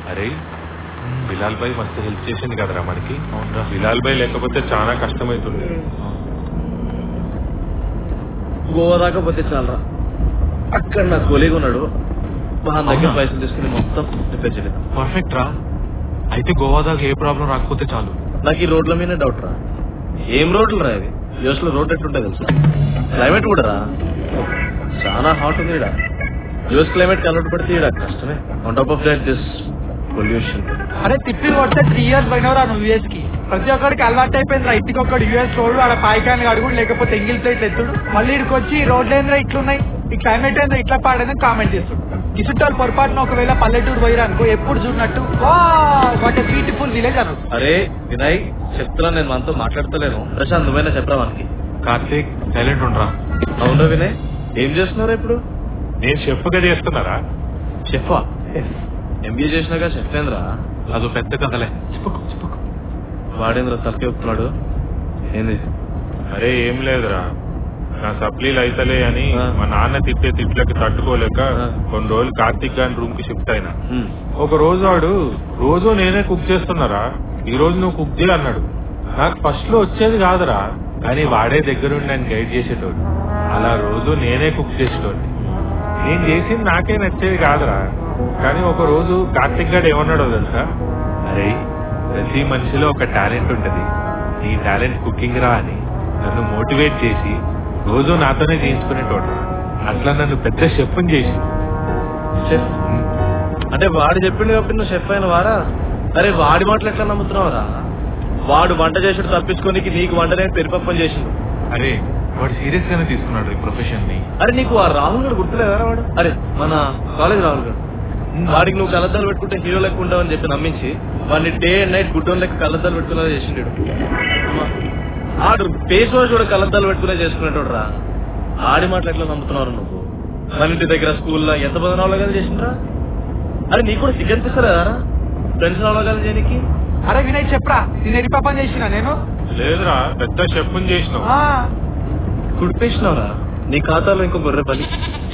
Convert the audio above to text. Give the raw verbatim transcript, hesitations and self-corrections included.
అరే బిలాల్ భాయ్ మస్తు హెల్ప్ చేసింది కదరా మనకి. బిలాల్ భాయ్ లేకపోతే చాలా కష్టమవుతుంది. గోవా దాకా పోతే చాలరా, అక్కడ నా కొలీగ్ ఉన్నాడు, మా దగ్గర పైసలు తీసుకుని మొత్తం రిపేర్ చేయలేదు. పర్ఫెక్ట్ రా, అయితే గోవా దాకా ఏ ప్రాబ్లం రాకపోతే చాలు. నాకు ఈ రోడ్ల మీద డౌట్ రా, ఏం రోడ్లు రా ఇవి? యూఎస్ లో రోడ్ ఎట్లుంటాయి తెలుసా? క్లైమేట్ కూడా రా చాలా హాట్ ఉంది ఇక్కడ. యూఎస్ క్లైమేట్ కి అలవాటు పడితే ఇక్కడ కష్టమే. On top of that this pollution. అరే తిప్పి కొడితే త్రీ ఇయర్స్ పోయినవరా నువ్వు యూఎస్ కి. ప్రతి ఒక్కడికి అలవాటు అయిపోయింది రా, ఇంటికి ఒక్కడు యూఎస్ రోడ్డు ఆడ పాయికాయలు అడుగుడు, లేకపోతే ఎంగిల్ ప్లేట్ ఎత్తుడు. మళ్ళీ ఇక్కడికి వచ్చి రోడ్లు ఏంద్రా ఇట్లున్నాయి, ఈ క్లైమేట్ ఏంద్రా ఇట్లా పాడేదని కామెంట్ చేస్తాడు. ఇసుంటారు పొరపాటున ఒకవేళ పల్లెటూరు పోయిరా అనుకో, ఎప్పుడు చూడనట్టు వాట్ బ్యూటిఫుల్ విలేజ్ అను. అరే వినయ్ చెప్తున్నా, నేను మనతో మాట్లాడతలేను. ప్రశాంత్ నువ్వైనా చెప్పరా మనకి. కార్తీక్ సైలెంట్ ఉండరా. అవునా వినయ్, ఏం చేస్తున్నారా ఇప్పుడు? నేను షెఫ్ గా చేస్తున్నారా. షెఫా? ఎంబీఏ చేసినాక షెఫ్ ఏంద్రా? అదో పెద్ద కథలే. వాడేంద్ర తలకి ఒప్పుతున్నాడు ఏంది? అరే ఏం లేదురా, నా సప్లీలు అయితలే అని మా నాన్న తిట్టే తిట్లకి తట్టుకోలేక కొన్ని రోజులు కార్తీక్ గారి రూమ్ కి షిఫ్ట్ అయినా. ఒక రోజు వాడు రోజు నేనే కుక్ చేస్తున్నారా, ఈ రోజు నువ్వు కుక్ చేయ అన్నాడు. నాకు ఫస్ట్ లో వచ్చేది కాదురా, కానీ వాడే దగ్గరుండి నన్ను గైడ్ చేసేటోడు. అలా రోజు నేనే కుక్ చేసేటోడు. నేను చేసింది నాకే నచ్చేది కాదురా, కానీ ఒక రోజు కార్తీక్ గారు ఏమన్నాడో తెలుసా? అరే ప్రతి మనిషిలో ఒక టాలెంట్ ఉంటది, నీ టాలెంట్ కుకింగ్ రా అని నన్ను మోటివేట్ చేసి రోజు నాతోనే చేయించుకునేటోడు. అట్లా నన్ను పెద్ద షెఫ్ చేసి. షెఫ్ అంటే వాడు చెప్పిండు కాబట్టి నువ్వు షెఫ్ అయిన వారా? అరే వాడి మాటలు ఎట్లా నమ్ముతున్నావురా? వాడు వంట చేసుడు తప్పించుకోనికి నీకు వంటనే పెరిపప్పని చేసిండు. అరే వాడు సీరియస్ గానే తీసుకున్నాడు ఈ ప్రొఫెషన్ ని. అరే నీకు ఆ రాహుల్ గారు గుర్తులేదా వాడు? అరే మన కాలేజ్ రాహుల్ గారు. వాడికి నువ్వు కళ్ళద్దాలు పెట్టుకుంటే హీరో లెక్క ఉంటావని చెప్పి నమ్మించి వాడిని డే అండ్ నైట్ గుడ్డోన్ లెక్క కళ్ళద్దాలు పెట్టుకునేలా చేసిండు. ఆడు ఫేస్ వాష్ కూడా కళ్ళద్దాలు పెట్టుకునే చేసుకునేటోడు రా. ఆడి మాటలు ఎట్లా నమ్ముతున్నారు నువ్వు? మన ఇంటి దగ్గర స్కూల్లో ఎంత మంది అవగాహన చేసిండ్రా? అరే నీకు కూడా సిగ్గ అనిపిస్తారా ఫ్రెండ్స్ అవగాహన చేయడానికి? అరే వినయ్ చెప్పరా, నేను ఎన్ని పాపం చేసినా? నేను లేదురా, పెద్ద షెఫ్ చేసినావు. కుడిపేసినావురా, నీ ఖాతాలో ఇంకో గొర్రె పని.